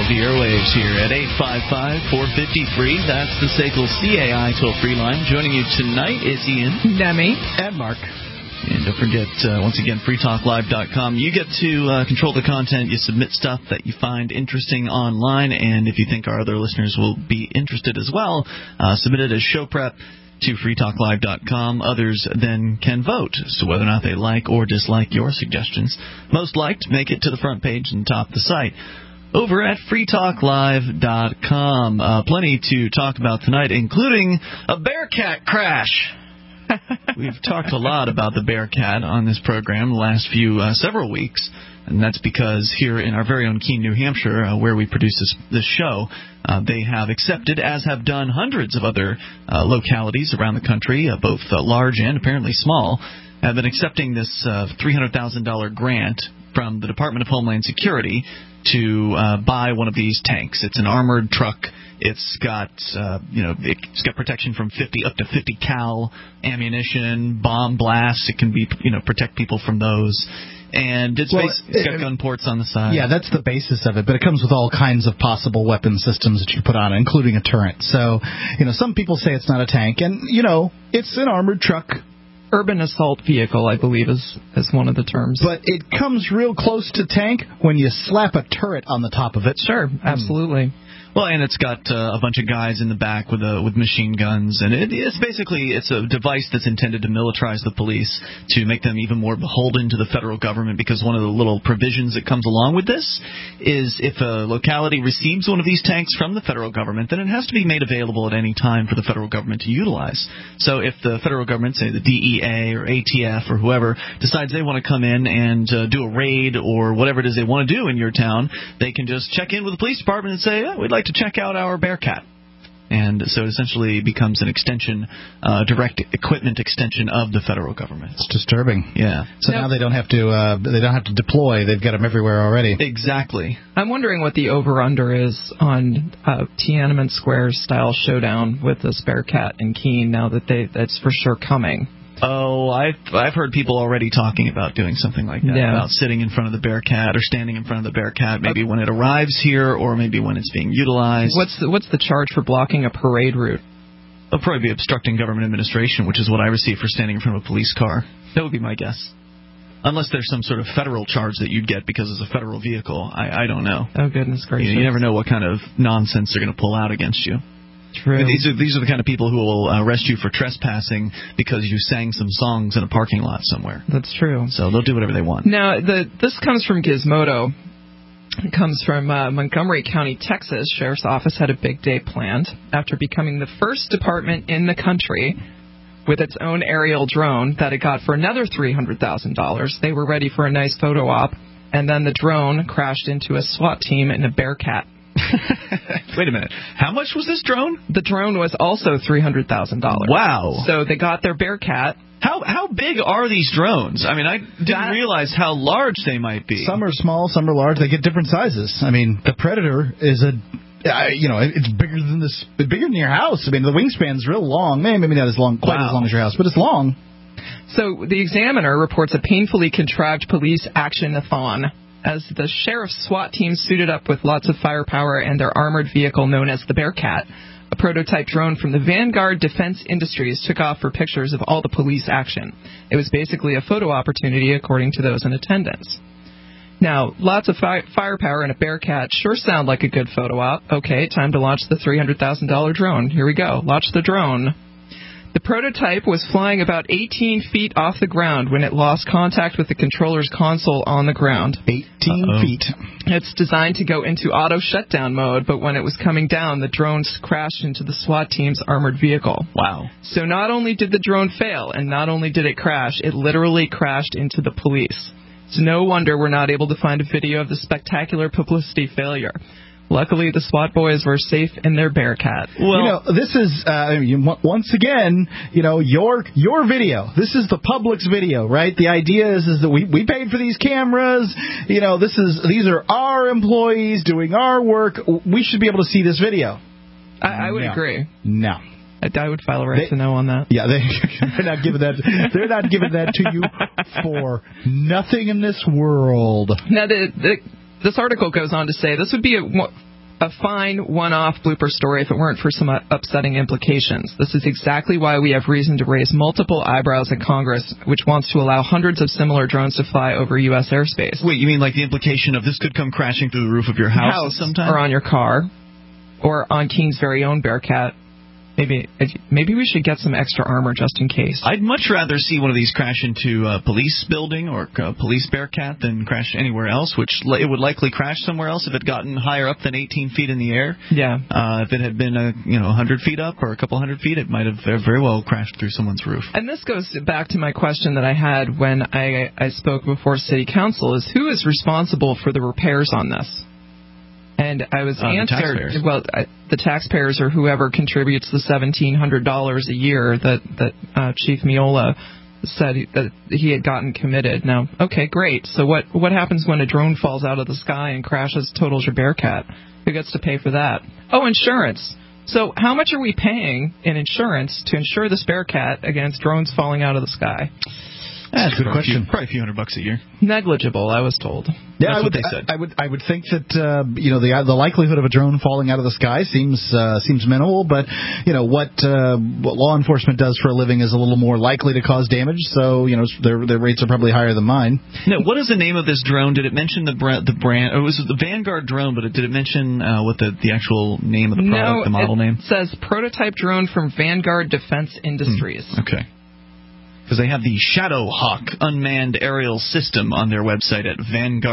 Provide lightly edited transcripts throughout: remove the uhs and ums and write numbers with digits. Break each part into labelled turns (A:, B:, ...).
A: of the airwaves here at 855-450-FREE. That's the SACL CAI toll-free line. Joining you tonight is Ian,
B: Demi,
C: and Mark.
A: And don't forget, once again, freetalklive.com. You get to control the content. You submit stuff that you find interesting online, and if you think our other listeners will be interested as well, submit it as show prep to freetalklive.com. Others then can vote as to whether or not they like or dislike your suggestions. Most liked make it to the front page and top the site over at freetalklive.com. Plenty to talk about tonight, including a Bearcat crash. We've talked a lot about the Bearcat on this program the last several weeks, and that's because here in our very own Keene, New Hampshire, where we produce this show, they have accepted, as have done hundreds of other localities around the country, both large and apparently small, have been accepting this $300,000 grant from the Department of Homeland Security to buy one of these tanks. It's an armored truck. It's got it's got protection from 50 up to 50 cal ammunition, bomb blasts. It can be protect people from those. And it's got gun ports on the side.
C: Yeah, that's the basis of it. But it comes with all kinds of possible weapon systems that you put on it, including a turret. So, some people say it's not a tank, and it's an armored truck.
B: Urban assault vehicle, I believe, is one of the terms.
C: But it comes real close to tank when you slap a turret on the top of it.
B: Sure, absolutely.
A: Well, and it's got a bunch of guys in the back with machine guns, and it's a device that's intended to militarize the police, to make them even more beholden to the federal government, because one of the little provisions that comes along with this is if a locality receives one of these tanks from the federal government, then it has to be made available at any time for the federal government to utilize. So if the federal government, say the DEA or ATF or whoever, decides they want to come in and do a raid or whatever it is they want to do in your town, they can just check in with the police department and say, we'd like to check out our Bearcat. And so it essentially becomes an extension, direct equipment extension of the federal government.
C: It's disturbing.
A: Yeah.
C: So now they don't have to deploy. They've got them everywhere already.
A: Exactly.
B: I'm wondering what the over/under is on Tiananmen Square style showdown with this Bearcat in Keene. Now that that's for sure coming.
A: Oh, I've heard people already talking about doing something like that, about sitting in front of the Bearcat or standing in front of the Bearcat, maybe when it arrives here or maybe when it's being utilized.
B: What's the charge for blocking a parade route?
A: It'll probably be obstructing government administration, which is what I receive for standing in front of a police car. That would be my guess. Unless there's some sort of federal charge that you'd get because it's a federal vehicle. I don't know.
B: Oh, goodness gracious.
A: You never know what kind of nonsense they're going to pull out against you.
B: True.
A: These are the kind of people who will arrest you for trespassing because you sang some songs in a parking lot somewhere.
B: That's true.
A: So they'll do whatever they want.
B: Now, this comes from Gizmodo. It comes from Montgomery County, Texas. Sheriff's Office had a big day planned after becoming the first department in the country with its own aerial drone that it got for another $300,000. They were ready for a nice photo op, and then the drone crashed into a SWAT team in a Bearcat.
A: Wait a minute. How much was this drone?
B: The drone was also $300,000.
A: Wow.
B: So they got their Bearcat.
A: How big are these drones? I mean, I didn't realize how large they might be.
C: Some are small, some are large. They get different sizes. I mean, the Predator is it's bigger than your house. I mean, the wingspan's real long. Maybe not as long, quite as long as your house, but it's long.
B: So the Examiner reports a painfully contrived police action-a-thon as the sheriff's SWAT team suited up with lots of firepower and their armored vehicle known as the Bearcat. A prototype drone from the Vanguard Defense Industries took off for pictures of all the police action. It was basically a photo opportunity, according to those in attendance. Now, lots of firepower and a Bearcat sure sound like a good photo op. Okay, time to launch the $300,000 drone. Here we go. Launch the drone. The prototype was flying about 18 feet off the ground when it lost contact with the controller's console on the ground.
C: 18 feet.
B: It's designed to go into auto shutdown mode, but when it was coming down, the drone crashed into the SWAT team's armored vehicle.
A: Wow.
B: So not only did the drone fail, and not only did it crash, it literally crashed into the police. It's no wonder we're not able to find a video of the spectacular publicity failure. Luckily, the SWAT boys were safe in their Bearcat.
C: Well, this is, once again, your video. This is the public's video, right? The idea is that we paid for these cameras. These are our employees doing our work. We should be able to see this video.
B: I would agree.
C: No.
B: I would file a right to know on that.
C: Yeah, they're not giving that. They're not giving that to you for nothing in this world.
B: Now, this article goes on to say this would be a fine one-off blooper story if it weren't for some upsetting implications. This is exactly why we have reason to raise multiple eyebrows at Congress, which wants to allow hundreds of similar drones to fly over U.S. airspace.
A: Wait, you mean like the implication of this could come crashing through the roof of your house sometime?
B: Or on your car, or on Keene's very own Bearcat. Maybe we should get some extra armor just in case.
A: I'd much rather see one of these crash into a police building or a police Bearcat than crash anywhere else, which it would likely crash somewhere else if it had gotten higher up than 18 feet in the air.
B: Yeah.
A: If it had been 100 feet up or a couple hundred feet, it might have very well crashed through someone's roof.
B: And this goes back to my question that I had when I spoke before City Council: is who is responsible for the repairs on this? And I was answered, the taxpayers or whoever contributes the $1,700 a year that Chief Miola said that he had gotten committed. Now, okay, great. So what happens when a drone falls out of the sky and crashes, totals your Bearcat? Who gets to pay for that? Oh, insurance. So how much are we paying in insurance to insure this Bearcat against drones falling out of the sky?
C: That's a good question.
A: Probably a few $100 a year.
B: Negligible, I was told.
C: Yeah,
A: that's what they said.
C: I would think that the likelihood of a drone falling out of the sky seems minimal, but what law enforcement does for a living is a little more likely to cause damage. So their rates are probably higher than mine.
A: No, what is the name of this drone? Did it mention the brand? Or was it the Vanguard drone? But did it mention what the actual name of the product, the model name?
B: It says prototype drone from Vanguard Defense Industries.
A: Okay. Because they have the Shadowhawk unmanned aerial system on their website at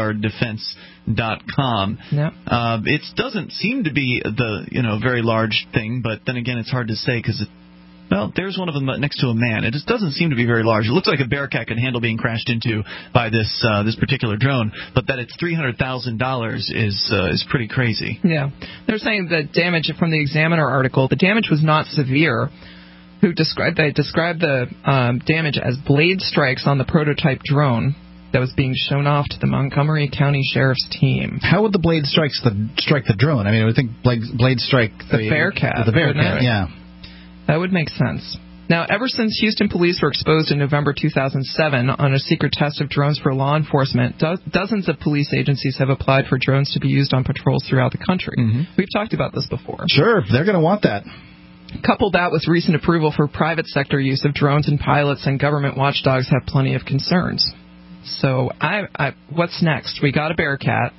A: vanguarddefense.com.
B: Yep.
A: It doesn't seem to be the very large thing, but then again, it's hard to say because there's one of them next to a man. It just doesn't seem to be very large. It looks like a Bearcat could handle being crashed into by this particular drone, but that it's $300,000 is pretty crazy.
B: Yeah, they're saying the damage from the Examiner article. The damage was not severe. They described the damage as blade strikes on the prototype drone that was being shown off to the Montgomery County Sheriff's team.
C: How would the blade strike the drone? I mean, I would think blade strike
B: the Bearcat.
C: The Bearcat, yeah.
B: That would make sense. Now, ever since Houston police were exposed in November 2007 on a secret test of drones for law enforcement, dozens of police agencies have applied for drones to be used on patrols throughout the country. Mm-hmm. We've talked about this before.
C: Sure, they're going to want that.
B: Couple that with recent approval for private sector use of drones, and pilots and government watchdogs have plenty of concerns. So, what's next? We got a Bearcat.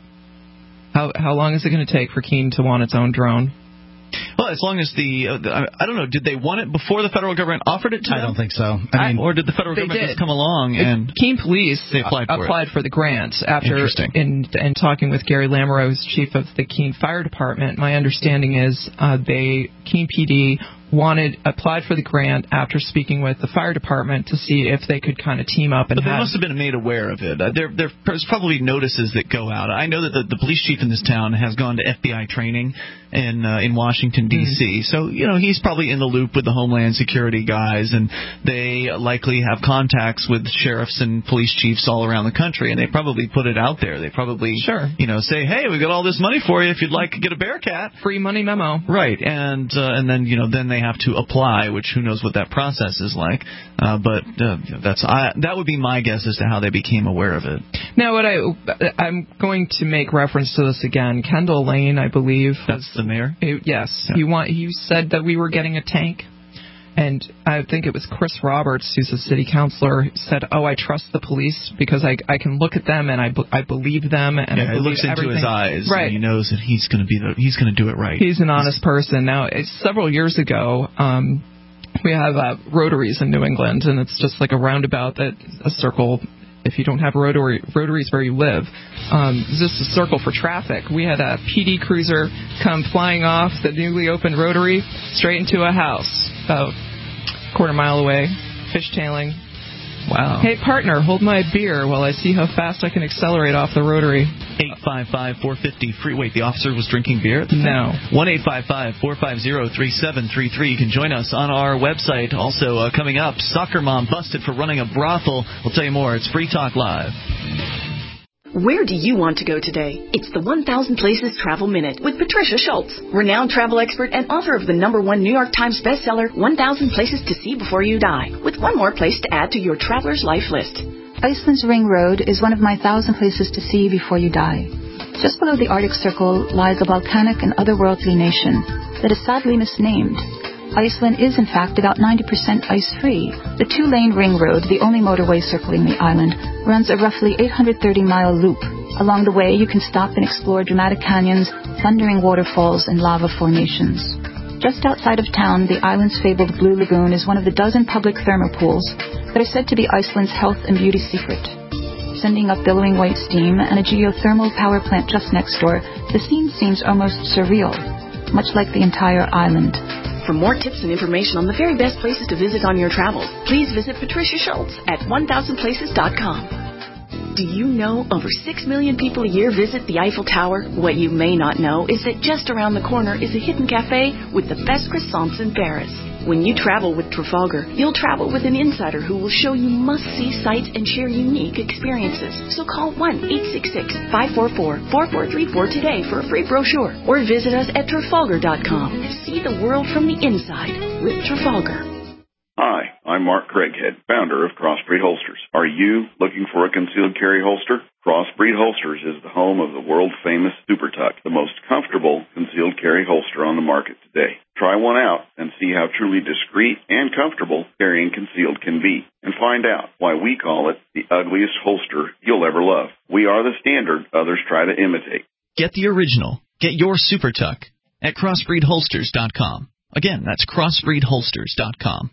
B: How long is it going to take for Keene to want its own drone?
A: Well, as long as I don't know, did they want it before the federal government offered it to them?
C: I don't think so.
A: Or did the federal government just come along and
B: Keene Police
A: applied
B: for the grant after in talking with Gary Lamoureux, chief of the Keene Fire Department. My understanding is Keene PD applied for the grant after speaking with the fire department to see if they could kind of team up.
A: But they must have been made aware of it. There's probably notices that go out. I know that the police chief in this town has gone to FBI training in Washington, D.C. So, he's probably in the loop with the Homeland Security guys, and they likely have contacts with sheriffs and police chiefs all around the country, and they probably put it out there. They probably, say, hey, we got all this money for you if you'd like to get a Bearcat.
B: Free money memo.
A: Right, and then they have to apply, which who knows what that process is like. But that would be my guess as to how they became aware of it.
B: Now, I'm going to make reference to this again. Kendall Lane, I believe.
A: That's the mayor?
B: Yes. Yeah. He said that we were getting a tank. And I think it was Chris Roberts, who's a city councilor, who said, I trust the police because I can look at them and I believe them. And I believe
A: it looks into
B: everything.
A: his eyes,
B: right.
A: And he knows that he's going to do it right.
B: He's an honest person. Now, several years ago, we have rotaries in New England, and it's just like a roundabout a circle. If you don't have rotaries where you live, it's just a circle for traffic. We had a PD cruiser come flying off the newly opened rotary straight into a house about a quarter mile away, fishtailing.
A: Wow.
B: Hey, partner, hold my beer while I see how fast I can accelerate off the rotary.
A: 855-450-FREE. Wait, the officer was drinking beer at the
B: time?
A: No. 1-855-450-3733. You can join us on our website. Also, coming up, soccer mom busted for running a brothel. We'll tell you more. It's Free Talk Live.
D: Where do you want to go today? It's the 1000 Places Travel Minute with Patricia Schultz, renowned travel expert and author of the #1 New York Times bestseller, 1000 Places to See Before You Die, with one more place to add to your traveler's life list.
E: Iceland's Ring Road is one of my 1000 places to see before you die. Just below the Arctic Circle lies a volcanic and otherworldly nation that is sadly misnamed. Iceland is, in fact, about 90% ice-free. The two-lane ring road, the only motorway circling the island, runs a roughly 830-mile loop. Along the way, you can stop and explore dramatic canyons, thundering waterfalls, and lava formations. Just outside of town, the island's fabled Blue Lagoon is one of the dozen public thermopools that are said to be Iceland's health and beauty secret. Sending up billowing white steam and a geothermal power plant just next door, the scene seems almost surreal, much like the entire island.
D: For more tips and information on the very best places to visit on your travels, please visit Patricia Schultz at 1000places.com. Do you know over 6 million people a year visit the Eiffel Tower? What you may not know is that just around the corner is a hidden cafe with the best croissants in Paris. When you travel with Trafalgar, you'll travel with an insider who will show you must-see sights and share unique experiences. So call 1-866-544-4434 today for a free brochure or visit us at Trafalgar.com. See the world from the inside with Trafalgar.
F: Hi, I'm Mark Craighead, founder of Crossbreed Holsters. Are you looking for a concealed carry holster? Crossbreed Holsters is the home of the world-famous Super Tuck, the most comfortable concealed carry holster on the market today. Try one out and see how truly discreet and comfortable carrying concealed can be, and find out why we call it the ugliest holster you'll ever love. We are the standard others try to imitate.
A: Get the original. Get your Super Tuck at crossbreedholsters.com. Again, that's crossbreedholsters.com.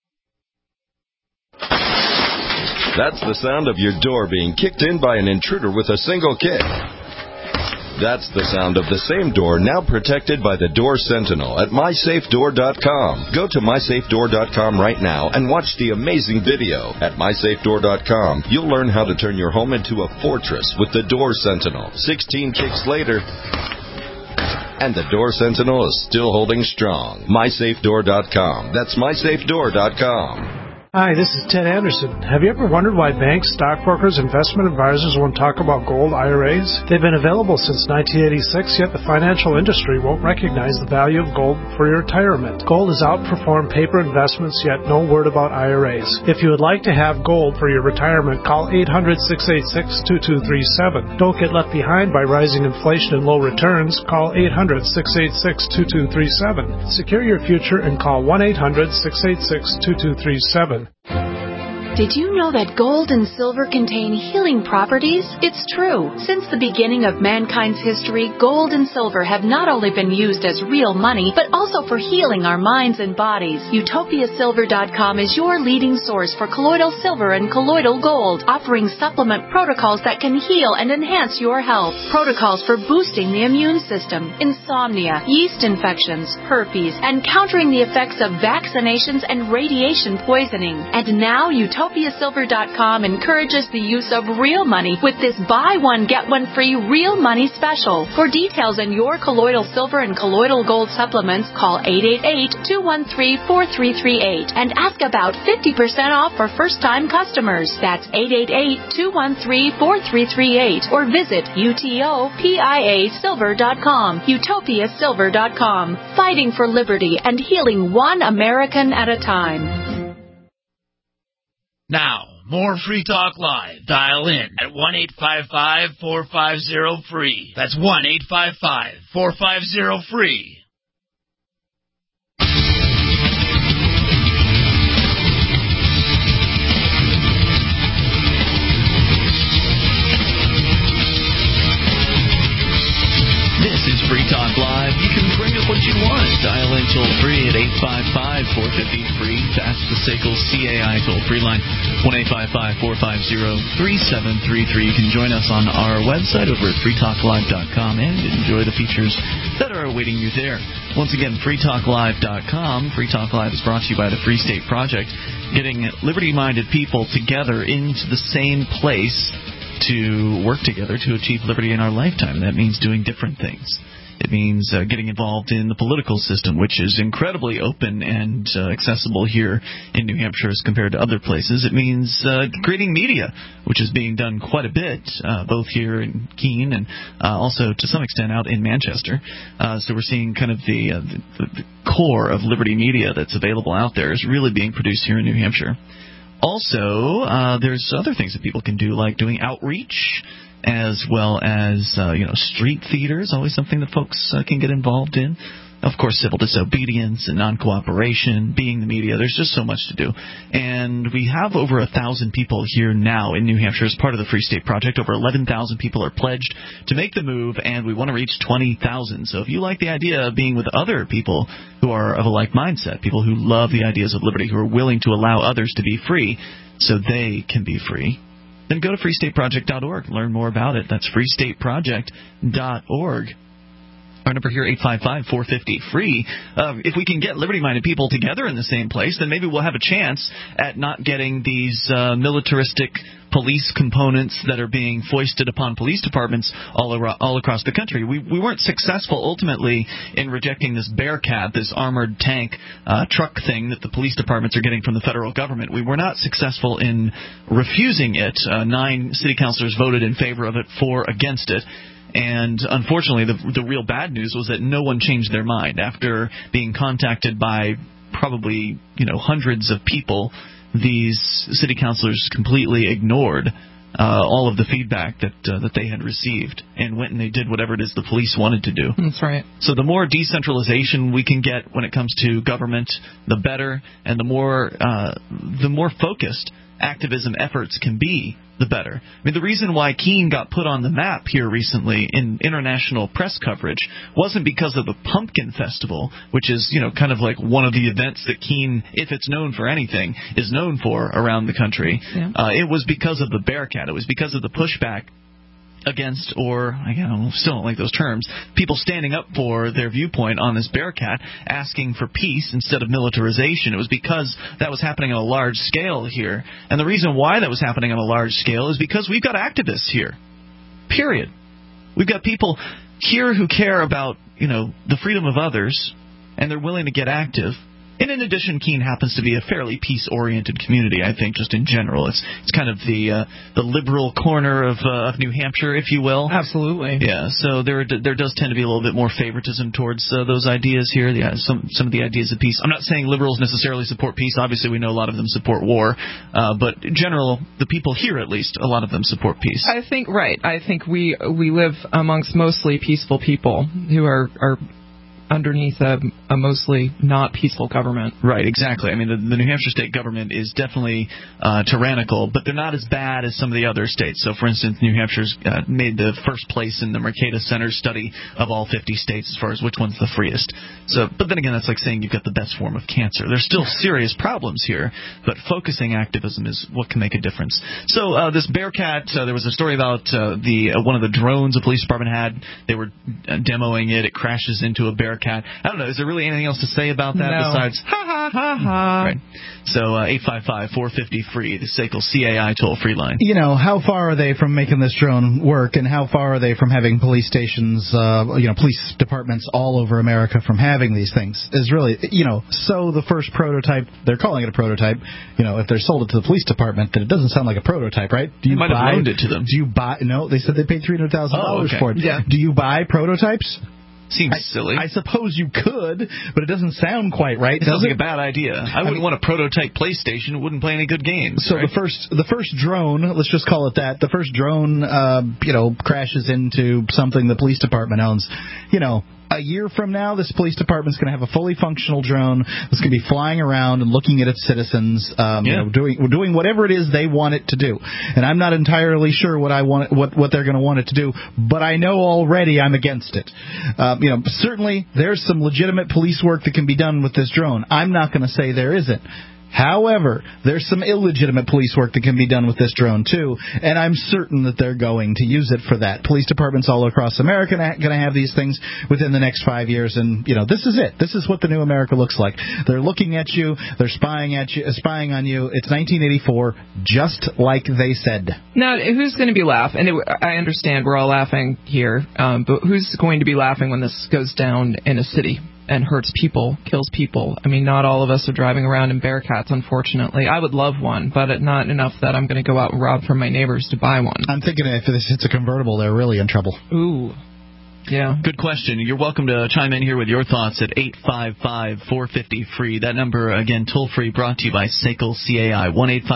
G: That's the sound of your door being kicked in by an intruder with a single kick. That's the sound of the same door now protected by the Door Sentinel at MySafeDoor.com. Go to MySafeDoor.com right now and watch the amazing video. At MySafeDoor.com, you'll learn how to turn your home into a fortress with the Door Sentinel. 16 kicks later, and the Door Sentinel is still holding strong. MySafeDoor.com. That's MySafeDoor.com.
H: Hi, this is Ted Anderson. Have you ever wondered why banks, stockbrokers, investment advisors won't talk about gold IRAs? They've been available since 1986, yet the financial industry won't recognize the value of gold for your retirement. Gold has outperformed paper investments, yet no word about IRAs. If you would like to have gold for your retirement, call 800-686-2237. Don't get left behind by rising inflation and low returns. Call 800-686-2237. Secure your future and call 1-800-686-2237.
I: Did you know that gold and silver contain healing properties? It's true. Since the beginning of mankind's history, gold and silver have not only been used as real money, but also for healing our minds and bodies. UtopiaSilver.com is your leading source for colloidal silver and colloidal gold, offering supplement protocols that can heal and enhance your health. Protocols for boosting the immune system, insomnia, yeast infections, herpes, and countering the effects of vaccinations and radiation poisoning. And now UtopiaSilver.com encourages the use of real money with this buy one, get one free real money special. For details on your colloidal silver and colloidal gold supplements, call 888-213-4338 and ask about 50% off for first-time customers. That's 888-213-4338 or visit UTOPIASilver.com. UtopiaSilver.com. Fighting for liberty and healing one American at a time.
J: Now, more Free Talk Live. Dial in at 1-855-450-FREE. That's 1-855-450-FREE.
A: This is Free Talk Live. You can bring up what you want. Dial in toll-free at 855-450-FREE. That's the SACL CAI toll-free line, 1-855-450-3733. You can join us on our website over at freetalklive.com and enjoy the features that are awaiting you there. Once again, freetalklive.com. Free Talk Live is brought to you by the Free State Project, getting liberty-minded people together into the same place to work together to achieve liberty in our lifetime. That means doing different things. It means getting involved in the political system, which is incredibly open and accessible here in New Hampshire as compared to other places. It means creating media, which is being done quite a bit, both here in Keene and also to some extent out in Manchester. So we're seeing kind of the core of liberty media that's available out there is really being produced here in New Hampshire. Also, there's other things that people can do, like doing outreach, as well as street theaters, always something that folks can get involved in. Of course, civil disobedience and non-cooperation, being the media. There's just so much to do. And we have over 1,000 people here now in New Hampshire as part of the Free State Project. Over 11,000 people are pledged to make the move, and we want to reach 20,000. So if you like the idea of being with other people who are of a like mindset, people who love the ideas of liberty, who are willing to allow others to be free so they can be free, then go to freestateproject.org. Learn more about it. That's freestateproject.org. Our number here, 855-450-FREE. If we can get liberty-minded people together in the same place, then maybe we'll have a chance at not getting these militaristic police components that are being foisted upon police departments all across the country. We weren't successful ultimately in rejecting this Bearcat, this armored tank truck thing that the police departments are getting from the federal government. We were not successful in refusing it. 9 city councilors voted in favor of it, 4 against it. And unfortunately, the real bad news was that no one changed their mind. After being contacted by probably hundreds of people, these city councilors completely ignored all of the feedback that they had received and went and they did whatever it is the police wanted to do.
B: That's right.
A: So the more decentralization we can get when it comes to government, the better, and the more focused activism efforts can be, the better. I mean, the reason why Keene got put on the map here recently in international press coverage wasn't because of the Pumpkin Festival, which is, kind of like one of the events that Keene, if it's known for anything, is known for around the country. Yeah. It was because of the Bearcat. It was because of the pushback against, or I still don't like those terms, people standing up for their viewpoint on this Bearcat, asking for peace instead of militarization. It was because that was happening on a large scale here. And the reason why that was happening on a large scale is because we've got activists here. Period. We've got people here who care about, the freedom of others, and they're willing to get active. And in addition, Keene happens to be a fairly peace-oriented community, I think, just in general. It's kind of the liberal corner of New Hampshire, if you will.
B: Absolutely.
A: Yeah, so there does tend to be a little bit more favoritism towards those ideas here. Yeah, some of the ideas of peace. I'm not saying liberals necessarily support peace. Obviously, we know a lot of them support war. But in general, the people here, at least, a lot of them support peace.
B: I think we live amongst mostly peaceful people who are underneath a mostly not peaceful government.
A: Right, exactly. I mean, the New Hampshire state government is definitely tyrannical, but they're not as bad as some of the other states. So, for instance, New Hampshire's made the first place in the Mercatus Center's study of all 50 states as far as which one's the freest. So, but then again, that's like saying you've got the best form of cancer. There's still serious problems here, but focusing activism is what can make a difference. So, this Bearcat, there was a story about one of the drones the police department had. They were demoing it. It crashes into a Bearcat. I don't know. Is there really anything else to say about that besides ha ha ha ha? Right. So 855-450-FREE, the SACL CAI toll-free line.
C: How far are they from making this drone work, and how far are they from having police stations, police departments all over America from having these things? Is really, so the first prototype, they're calling it a prototype. If they're sold it to the police department, then it doesn't sound like a prototype, right?
A: You might have loaned it to them.
C: Do you buy? No, they said they paid $300,000 for it.
B: Yeah.
C: Do you buy prototypes?
A: Seems silly.
C: I suppose you could, but it doesn't sound quite right.
A: It sounds like a bad idea. I wouldn't want a prototype PlayStation. It wouldn't play any good games.
C: So
A: right?
C: the first drone, let's just call it that. The first drone, crashes into something the police department owns. A year from now, this police department's going to have a fully functional drone that's going to be flying around and looking at its citizens, doing whatever it is they want it to do. And I'm not entirely sure what they're going to want it to do, but I know already I'm against it. Certainly there's some legitimate police work that can be done with this drone. I'm not going to say there isn't. However, there's some illegitimate police work that can be done with this drone, too, and I'm certain that they're going to use it for that. Police departments all across America are going to have these things within the next 5 years, and, this is it. This is what the new America looks like. They're looking at you. They're spying on you. It's 1984, just like they said.
B: Now, who's going to be laughing? And I understand we're all laughing here, but who's going to be laughing when this goes down in a city and hurts people, kills people? I mean, not all of us are driving around in Bearcats, unfortunately. I would love one, but not enough that I'm going to go out and rob from my neighbors to buy one.
C: I'm thinking if this hits a convertible, they're really in trouble.
B: Ooh. Yeah.
A: Good question. You're welcome to chime in here with your thoughts at 855-450-FREE. That number, again, toll-free, brought to you by SACL CAI,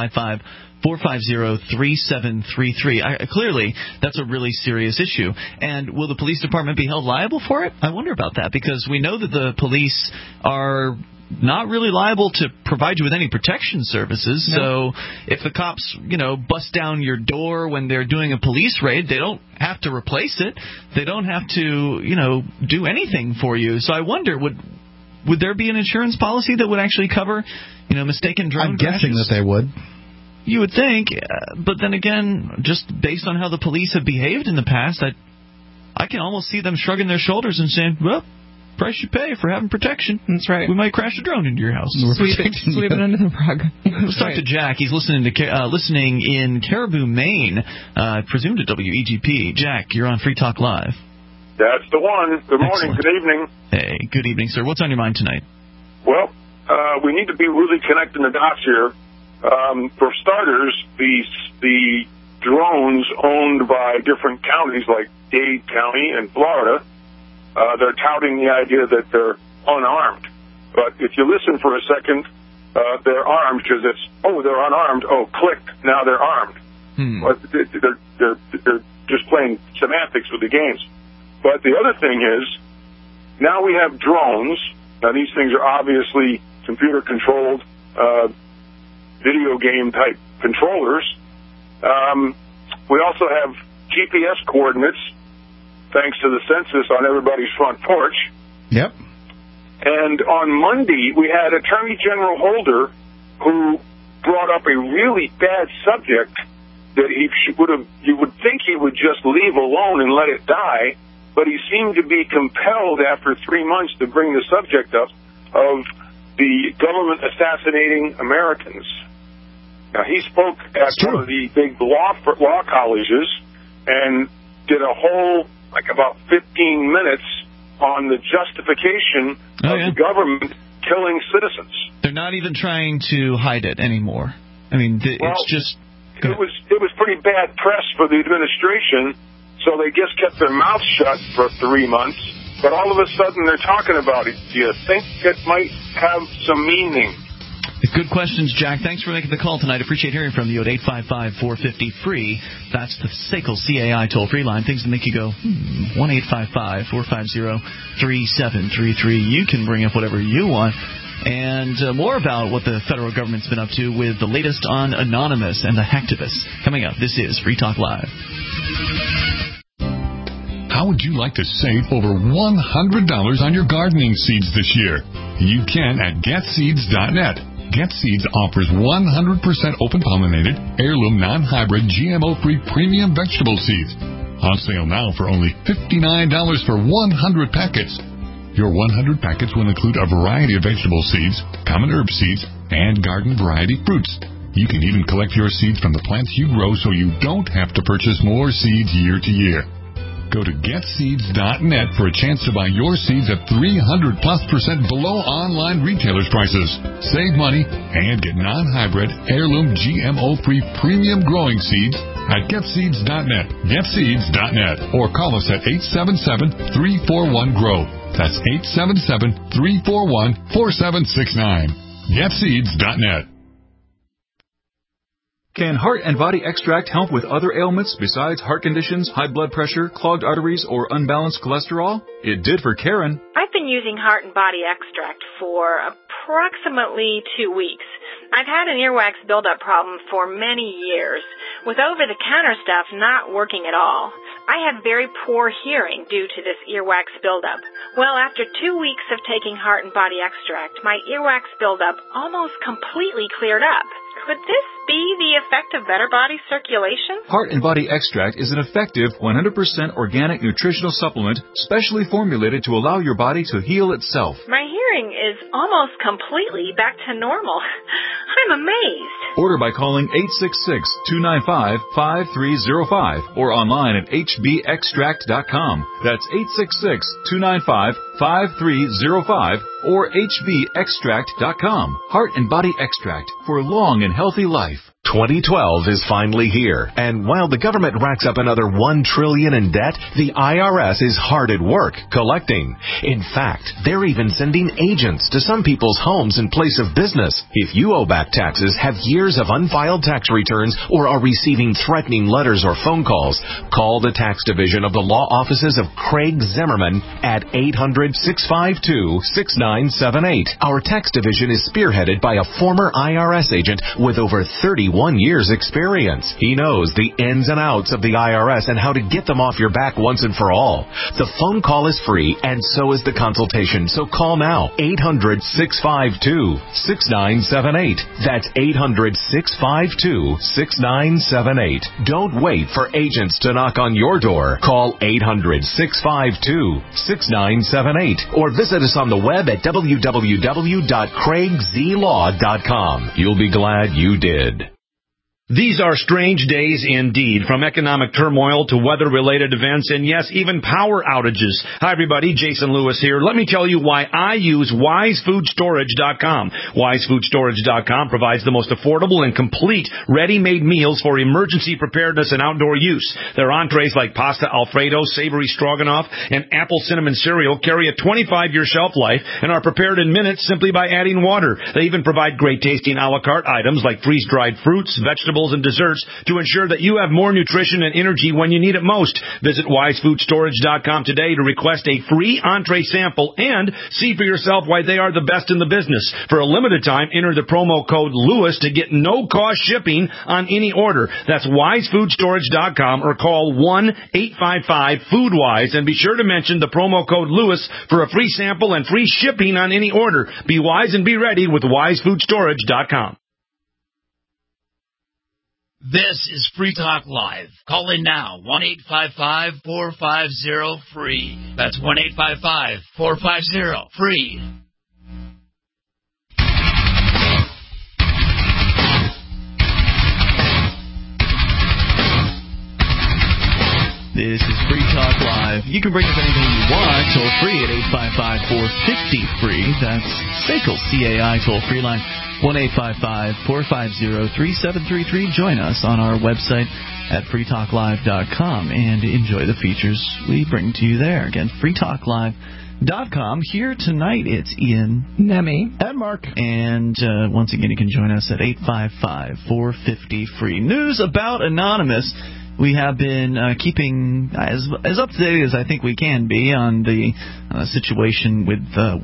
A: 1-855-450-3733. Clearly, that's a really serious issue. And will the police department be held liable for it? I wonder about that, because we know that the police are not really liable to provide you with any protection services. No. So if the cops, bust down your door when they're doing a police raid, they don't have to replace it. They don't have to, do anything for you. So I wonder, would there be an insurance policy that would actually cover, mistaken drone crashes?
C: I'm guessing that they would.
A: You would think, but then again, just based on how the police have behaved in the past, I can almost see them shrugging their shoulders and saying, well, price you pay for having protection.
B: That's right.
A: We might crash a drone into your house.
B: Sweep it under the rug.
A: Let's talk to Jack. He's listening in Caribou, Maine, presumed at WEGP. Jack, you're on Free Talk Live.
K: That's the one. Good morning.
A: Excellent.
K: Good evening.
A: Hey, good evening, sir. What's on your mind tonight?
K: Well, we need to be really connecting the dots here. For starters, the drones owned by different counties like Dade County and Florida, they're touting the idea that they're unarmed. But if you listen for a second, they're armed because they're unarmed. Oh, click, now they're armed. But they're just playing semantics with the games. But the other thing is, now we have drones. Now these things are obviously computer-controlled, video game type controllers. We also have GPS coordinates, thanks to the census on everybody's front porch.
C: Yep.
K: And on Monday, we had Attorney General Holder, who brought up a really bad subject that you would think he would just leave alone and let it die, but he seemed to be compelled after 3 months to bring the subject up of the government assassinating Americans. Now, he spoke at one of the big law colleges and did a whole, about 15 minutes on the justification of the government killing citizens.
A: They're not even trying to hide it anymore. I mean, it's just...
K: It was pretty bad press for the administration, so they just kept their mouths shut for 3 months, but all of a sudden they're talking about it. Do you think it might have some meaning?
A: Good questions, Jack. Thanks for making the call tonight. Appreciate hearing from you at 855-450-FREE. That's the SACL CAI toll-free line. Things that make you go, 1-855-450-3733. You can bring up whatever you want. And more about what the federal government's been up to with the latest on Anonymous and the hacktivists. Coming up, this is Free Talk Live.
L: How would you like to save over $100 on your gardening seeds this year? You can at GetSeeds.net. GetSeeds offers 100% open-pollinated, heirloom, non-hybrid, GMO-free premium vegetable seeds. On sale now for only $59 for 100 packets. Your 100 packets will include a variety of vegetable seeds, common herb seeds, and garden variety fruits. You can even collect your seeds from the plants you grow so you don't have to purchase more seeds year to year. Go to GetSeeds.net for a chance to buy your seeds at 300+% below online retailers' prices. Save money and get non-hybrid, heirloom, GMO-free premium growing seeds at GetSeeds.net. GetSeeds.net. Or call us at 877-341-GROW. That's 877-341-4769. GetSeeds.net.
M: Can Heart and Body Extract help with other ailments besides heart conditions, high blood pressure, clogged arteries, or unbalanced cholesterol? It did for Karen.
N: I've been using Heart and Body Extract for approximately 2 weeks. I've had an earwax buildup problem for many years, with over-the-counter stuff not working at all. I had very poor hearing due to this earwax buildup. Well, after 2 weeks of taking Heart and Body Extract, my earwax buildup almost completely cleared up. Could this be the effect of better body circulation?
M: Heart and Body Extract is an effective 100% organic nutritional supplement specially formulated to allow your body to heal itself.
N: My hearing is almost completely back to normal. I'm amazed.
M: Order by calling 866-295-5305 or online at hbextract.com. That's 866-295-5305 or hbextract.com. Heart and Body Extract for a long and healthy life.
O: 2012 is finally here, and while the government racks up another $1 trillion in debt, the IRS is hard at work collecting. In fact, they're even sending agents to some people's homes in place of business. If you owe back taxes, have years of unfiled tax returns, or are receiving threatening letters or phone calls, call the tax division of the law offices of Craig Zimmerman at 800-652-6978. Our tax division is spearheaded by a former IRS agent with over 31 years experience. He knows the ins and outs of the IRS and how to get them off your back once and for all. The phone call is free, and so is the consultation, so call now. 800-652-6978. That's 800-652-6978. Don't wait for agents to knock on your door. Call 800-652-6978 or visit us on the web at www.craigzlaw.com. You'll be glad you did.
P: These are strange days indeed, from economic turmoil to weather-related events and, yes, even power outages. Hi, everybody. Jason Lewis here. Let me tell you why I use WiseFoodStorage.com. WiseFoodStorage.com provides the most affordable and complete ready-made meals for emergency preparedness and outdoor use. Their entrees like pasta Alfredo, savory stroganoff, and apple cinnamon cereal carry a 25-year shelf life and are prepared in minutes simply by adding water. They even provide great-tasting a la carte items like freeze-dried fruits, vegetables, and desserts to ensure that you have more nutrition and energy when you need it most. Visit WiseFoodStorage.com today to request a free entree sample and see for yourself why they are the best in the business. For a limited time, enter the promo code LEWIS to get no-cost shipping on any order. That's WiseFoodStorage.com or call 1-855-FoodWise and be sure to mention the promo code LEWIS for a free sample and free shipping on any order. Be wise and be ready with WiseFoodStorage.com.
J: This is Free Talk Live. Call in now, 1-855-450-FREE. That's 1-855-450-FREE.
A: This is Free Talk Live. You can bring us anything you want, toll free at 855-450-FREE. That's SACL, CAI toll-free line, 1-855-450-3733. Join us on our website at freetalklive.com and enjoy the features we bring to you there. Again, freetalklive.com. Here tonight, it's Ian,
B: Nemi,
C: and Mark.
A: And once again, you can join us at 855-450-FREE. News about Anonymous. We have been keeping as up to date as I think we can be on the situation with, the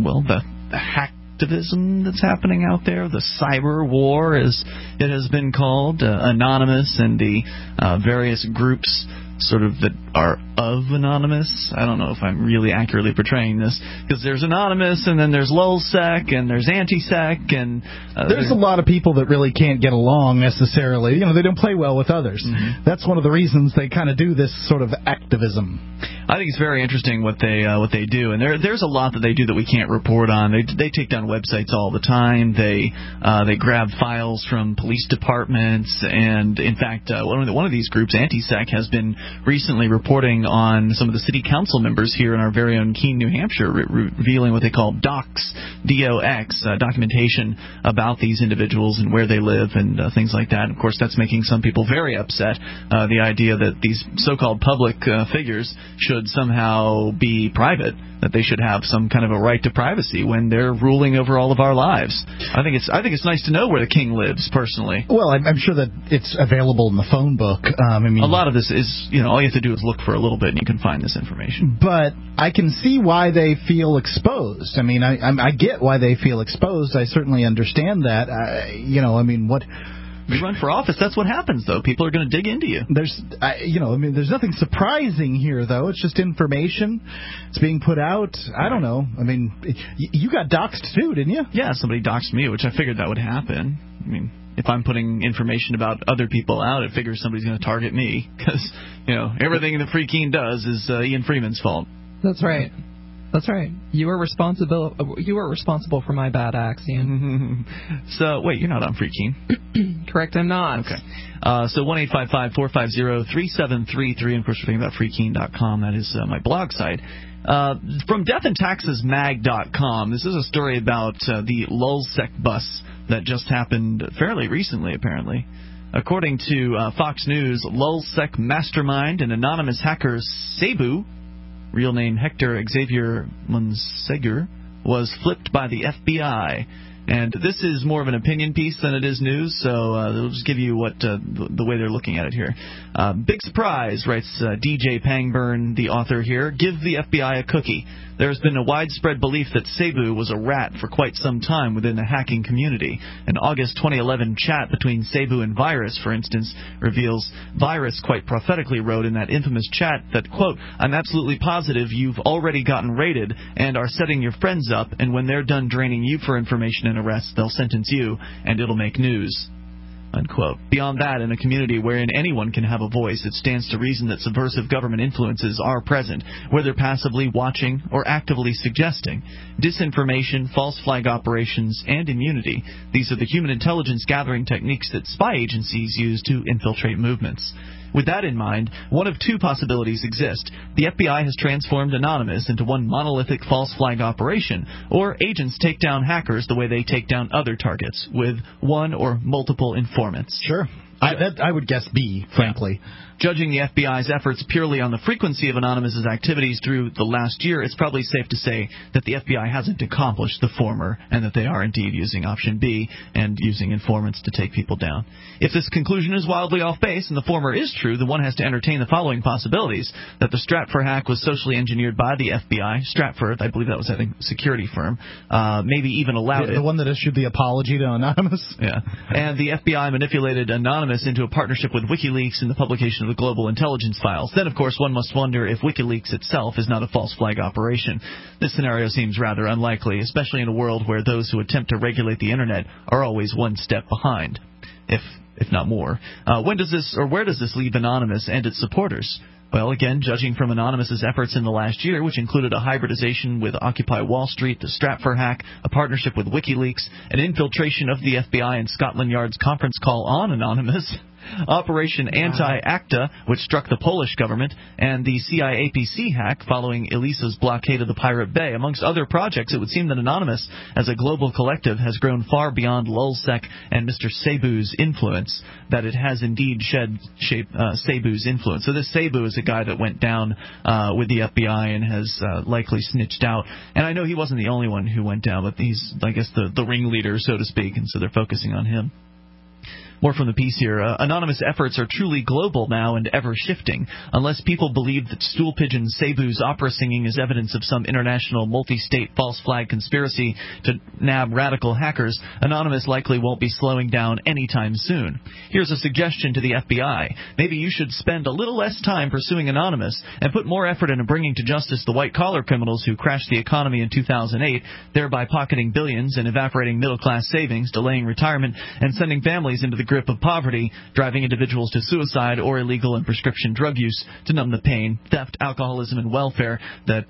A: hacktivism that's happening out there, the cyber war, as it has been called, Anonymous and the various groups sort of that are of Anonymous. I don't know if I'm really accurately portraying this, because there's Anonymous, and then there's LulzSec, and there's AntiSec, and
C: there's a lot of people that really can't get along necessarily. You know, they don't play well with others. Mm-hmm. That's one of the reasons they kind of do this sort of activism.
A: I think it's very interesting what they do, and there's a lot that they do that we can't report on. They take down websites all the time. They grab files from police departments, and in fact, one of these groups, AntiSec, has been recently reporting on some of the city council members here in our very own Keene, New Hampshire, revealing what they call docs, D-O-X, documentation about these individuals and where they live and things like that. And of course, that's making some people very upset. The idea that these so-called public figures should somehow be private, that they should have some kind of a right to privacy when they're ruling over all of our lives. I think it's nice to know where the king lives, personally.
C: Well, I'm sure that it's available in the phone book. I mean,
A: a lot of this is, all you have to do is look for a little bit and you can find this information.
C: But I can see why they feel exposed. I mean, I get why they feel exposed. I certainly understand that. What...
A: You run for office, that's what happens, though. People are going to dig into you.
C: There's nothing surprising here, though. It's just information. It's being put out. I don't know. I mean, you got doxxed, too, didn't you?
A: Yeah, somebody doxed me, which I figured that would happen. I mean, if I'm putting information about other people out, it figures somebody's going to target me. Because, everything that Free Keene does is Ian Freeman's fault.
B: That's right. That's right. You are responsible for my bad acts, Ian.
A: So, wait, you're not on Free Keen?
B: Correct, I'm not.
A: Okay. So 1-855-450-3733, and of course we're thinking about freekeen.com. That is my blog site. From deathandtaxesmag.com, this is a story about the Lulzsec bus that just happened fairly recently, apparently. According to Fox News, Lulzsec mastermind and anonymous hacker Cebu, real name Hector Xavier Monsegur, was flipped by the FBI. And this is more of an opinion piece than it is news, so we'll just give you what the way they're looking at it here. Big surprise, writes DJ Pangburn, the author here. Give the FBI a cookie. There's been a widespread belief that Cebu was a rat for quite some time within the hacking community. An August 2011 chat between Cebu and Virus, for instance, reveals Virus quite prophetically wrote in that infamous chat that, quote, I'm absolutely positive you've already gotten raided and are setting your friends up, and when they're done draining you for information and arrests, they'll sentence you, and it'll make news. Unquote. Beyond that, in a community wherein anyone can have a voice, it stands to reason that subversive government influences are present, whether passively watching or actively suggesting. Disinformation, false flag operations, and immunity. These are the human intelligence gathering techniques that spy agencies use to infiltrate movements. With that in mind, one of two possibilities exist. The FBI has transformed Anonymous into one monolithic false flag operation, or agents take down hackers the way they take down other targets, with one or multiple informants.
C: Sure. I would guess B, frankly.
A: Judging the FBI's efforts purely on the frequency of Anonymous's activities through the last year, it's probably safe to say that the FBI hasn't accomplished the former, and that they are indeed using option B and using informants to take people down. If this conclusion is wildly off base and the former is true, then one has to entertain the following possibilities: that the Stratfor hack was socially engineered by the FBI. Stratfor, I believe that was, a security firm, maybe even allowed it.
C: The one that issued the apology to Anonymous?
A: Yeah. And the FBI manipulated Anonymous into a partnership with WikiLeaks in the publication of the Global Intelligence Files. Then, of course, one must wonder if WikiLeaks itself is not a false flag operation. This scenario seems rather unlikely, especially in a world where those who attempt to regulate the Internet are always one step behind, if not more. Where does this leave Anonymous and its supporters? Well, again, judging from Anonymous's efforts in the last year, which included a hybridization with Occupy Wall Street, the Stratfor hack, a partnership with WikiLeaks, an infiltration of the FBI and Scotland Yard's conference call on Anonymous, Operation Anti-ACTA, which struck the Polish government, and the CIA-APC hack following Elisa's blockade of the Pirate Bay. Amongst other projects, it would seem that Anonymous, as a global collective, has grown far beyond Lulzsec and Mr. Cebu's influence, that it has indeed shed Cebu's influence. So this Cebu is a guy that went down with the FBI and has likely snitched out. And I know he wasn't the only one who went down, but he's, I guess, the ringleader, so to speak, and so they're focusing on him. More from the piece here. Anonymous efforts are truly global now and ever shifting. Unless people believe that stool pigeon Cebu's opera singing is evidence of some international multi-state false flag conspiracy to nab radical hackers, Anonymous likely won't be slowing down anytime soon. Here's a suggestion to the FBI. Maybe you should spend a little less time pursuing Anonymous and put more effort into bringing to justice the white-collar criminals who crashed the economy in 2008, thereby pocketing billions and evaporating middle-class savings, delaying retirement, and sending families into the grip of poverty, driving individuals to suicide or illegal and prescription drug use to numb the pain, theft, alcoholism, and welfare that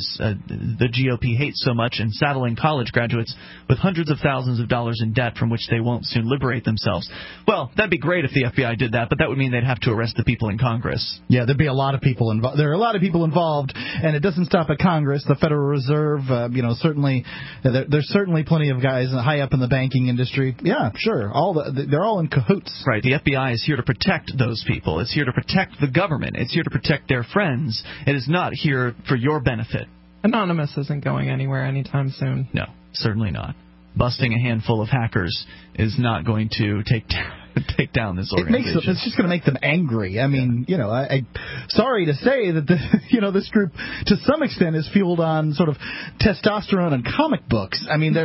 A: the GOP hates so much, and saddling college graduates with hundreds of thousands of dollars in debt from which they won't soon liberate themselves. Well, that'd be great if the FBI did that, but that would mean they'd have to arrest the people in Congress.
C: Yeah, there'd be a lot of people involved. There are a lot of people involved, and it doesn't stop at Congress. The Federal Reserve, certainly, there's certainly plenty of guys high up in the banking industry. Yeah, sure, they're all in cahoots.
A: Right. The FBI is here to protect those people. It's here to protect the government. It's here to protect their friends. It is not here for your benefit.
B: Anonymous isn't going anywhere anytime soon.
A: No, certainly not. Busting a handful of hackers is not going to take down this organization.
C: It's just going to make them angry. I mean, I sorry to say that this group to some extent is fueled on sort of testosterone and comic books. I mean,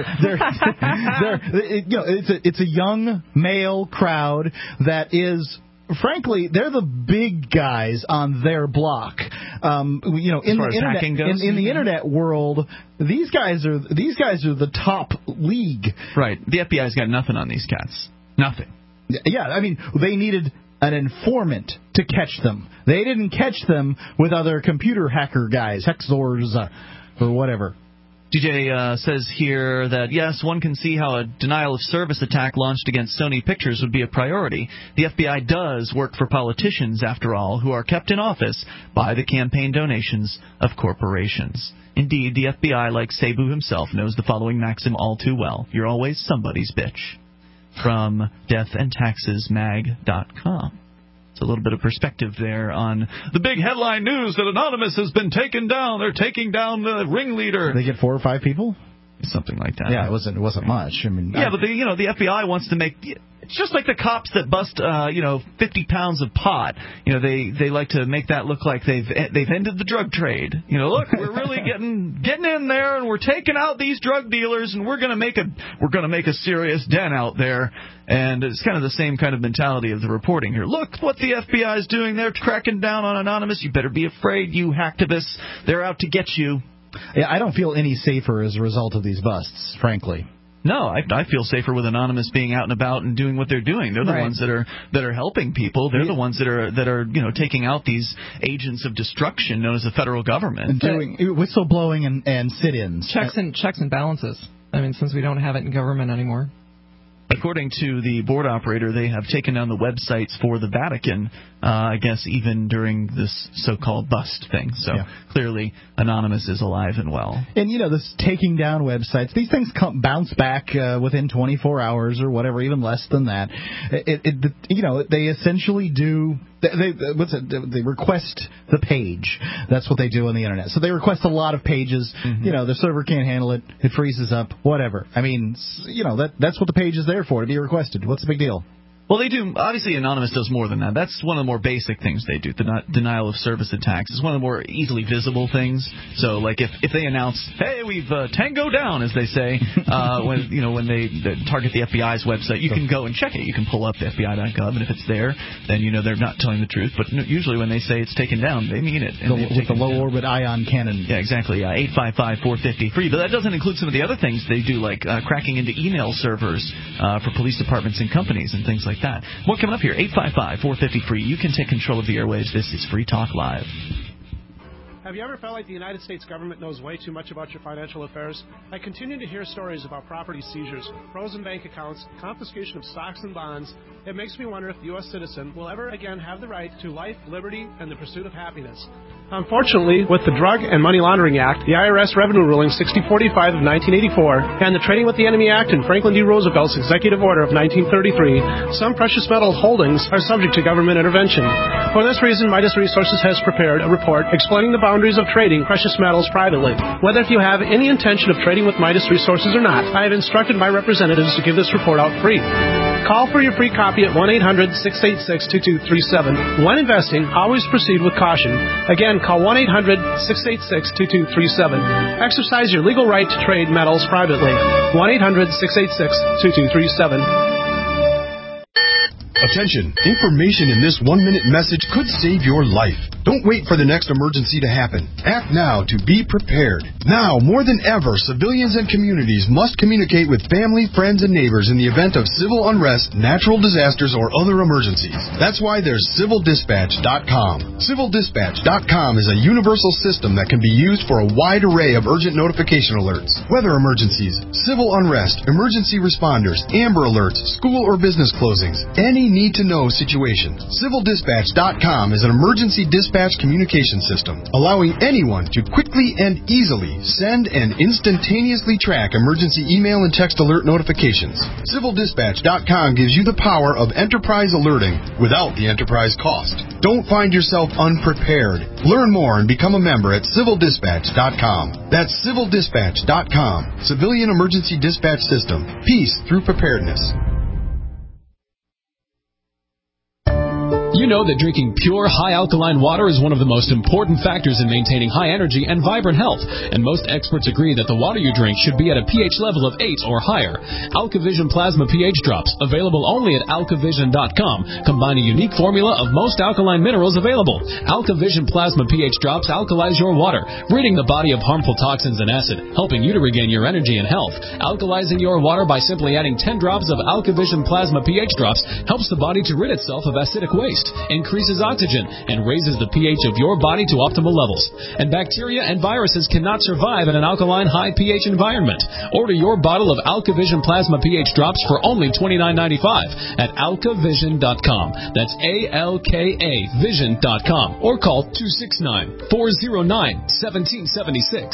C: it's a young male crowd that is. Frankly, they're the big guys on their block. In the internet world, these guys are the top league.
A: Right. The FBI's got nothing on these cats. Nothing.
C: Yeah, I mean, they needed an informant to catch them. They didn't catch them with other computer hacker guys, Hexors, or whatever.
A: DJ says here that, yes, one can see how a denial-of-service attack launched against Sony Pictures would be a priority. The FBI does work for politicians, after all, who are kept in office by the campaign donations of corporations. Indeed, the FBI, like Cebu himself, knows the following maxim all too well. You're always somebody's bitch. From deathandtaxesmag.com. It's a little bit of perspective there on the big headline news that Anonymous has been taken down. They're taking down the ringleader.
C: They get 4 or 5 people?
A: Something like that.
C: Yeah, it wasn't much. I mean,
A: but the FBI wants to make. It's just like the cops that bust 50 pounds of pot. They like to make that look like they've ended the drug trade. Look, we're really getting in there, and we're taking out these drug dealers, and we're gonna make a serious dent out there. And it's kind of the same kind of mentality of the reporting here. Look what the FBI is doing. They're cracking down on Anonymous. You better be afraid, you hacktivists. They're out to get you.
C: Yeah, I don't feel any safer as a result of these busts, frankly.
A: No, I feel safer with Anonymous being out and about and doing what they're doing. They're the ones that are helping people. They're the ones that are taking out these agents of destruction known as the federal government.
C: And doing whistleblowing and sit-ins.
B: Checks and balances. I mean, since we don't have it in government anymore.
A: According to the board operator, they have taken down the websites for the Vatican, I guess even during this so-called bust thing. So clearly Anonymous is alive and well. And,
C: this taking down websites, these things bounce back within 24 hours or whatever, even less than that. They essentially do... They request the page. That's what they do on the Internet. So they request a lot of pages. Mm-hmm. The server can't handle it. It freezes up. Whatever. I mean, that's what the page is there for, to be requested. What's the big deal?
A: Well, they do. Obviously, Anonymous does more than that. That's one of the more basic things they do. The denial of service attacks is one of the more easily visible things. So, like if they announce, "Hey, we've tango down," as they say, when they target the FBI's website, you can go and check it. You can pull up FBI.gov, and if it's there, then they're not telling the truth. But usually, when they say it's taken down, they mean it.
C: With the low orbit ion cannon.
A: Yeah, exactly. 855-450-FREE. But that doesn't include some of the other things they do, like cracking into email servers for police departments and companies and things like that. More coming up here. 855-450-FREE. You can take control of the airwaves. This is Free Talk Live.
H: Have you ever felt like the United States government knows way too much about your financial affairs? I continue to hear stories about property seizures, frozen bank accounts, confiscation of stocks and bonds. It makes me wonder if the U.S. citizen will ever again have the right to life, liberty, and the pursuit of happiness. Unfortunately, with the Drug and Money Laundering Act, the IRS Revenue Ruling 6045 of 1984, and the Trading with the Enemy Act and Franklin D. Roosevelt's Executive Order of 1933, some precious metal holdings are subject to government intervention. For this reason, Midas Resources has prepared a report explaining the boundaries of trading precious metals privately. Whether if you have any intention of trading with Midas Resources or not, I have instructed my representatives to give this report out free. Call for your free copy at 1-800-686-2237. When investing, always proceed with caution. Again, call 1-800-686-2237. Exercise your legal right to trade metals privately. 1-800-686-2237.
Q: Attention! Information in this 1-minute message could save your life. Don't wait for the next emergency to happen. Act now to be prepared. Now, more than ever, civilians and communities must communicate with family, friends, and neighbors in the event of civil unrest, natural disasters, or other emergencies. That's why there's CivilDispatch.com. CivilDispatch.com is a universal system that can be used for a wide array of urgent notification alerts. Weather emergencies, civil unrest, emergency responders, Amber Alerts, school or business closings, any need-to-know situation. CivilDispatch.com is an emergency dispatch communication system, allowing anyone to quickly and easily send and instantaneously track emergency email and text alert notifications. CivilDispatch.com gives you the power of enterprise alerting without the enterprise cost. Don't find yourself unprepared. Learn more and become a member at CivilDispatch.com. That's CivilDispatch.com. Civilian Emergency Dispatch System. Peace through preparedness.
R: You know that drinking pure, high-alkaline water is one of the most important factors in maintaining high energy and vibrant health, and most experts agree that the water you drink should be at a pH level of 8 or higher. AlkaVision Plasma pH Drops, available only at alkavision.com, combine a unique formula of most alkaline minerals available. AlkaVision Plasma pH Drops alkalize your water, ridding the body of harmful toxins and acid, helping you to regain your energy and health. Alkalizing your water by simply adding 10 drops of AlkaVision Plasma pH Drops helps the body to rid itself of acidic waste. boost, increases oxygen, and raises the pH of your body to optimal levels. And bacteria and viruses cannot survive in an alkaline high pH environment. Order your bottle of AlkaVision Plasma pH drops for only $29.95 at alkavision.com. That's ALKA Vision.com. Or call 269-409-1776.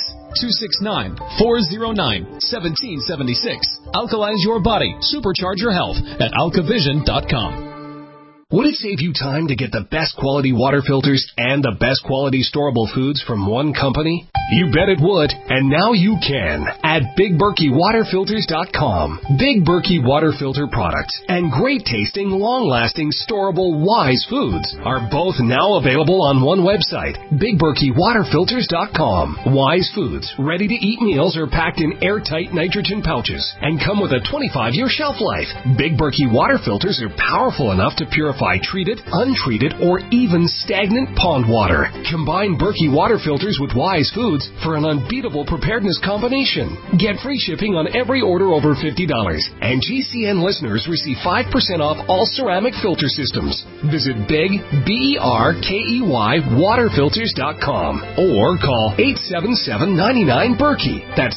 R: 269-409-1776. Alkalize your body. Supercharge your health at alkavision.com.
S: Would it save you time to get the best quality water filters and the best quality storable foods from one company? You bet it would, and now you can at BigBerkeyWaterFilters.com. Big Berkey water filter products and great tasting, long-lasting, storable Wise foods are both now available on one website, BigBerkeyWaterFilters.com. Wise foods, ready-to-eat meals are packed in airtight nitrogen pouches and come with a 25-year shelf life. Big Berkey water filters are powerful enough to purify treated, untreated, or even stagnant pond water. Combine Berkey water filters with Wise foods for an unbeatable preparedness combination. Get free shipping on every order over $50. And GCN listeners receive 5% off all ceramic filter systems. Visit Big, BERKEY, waterfilters.com or call 877-99-BERKEY. That's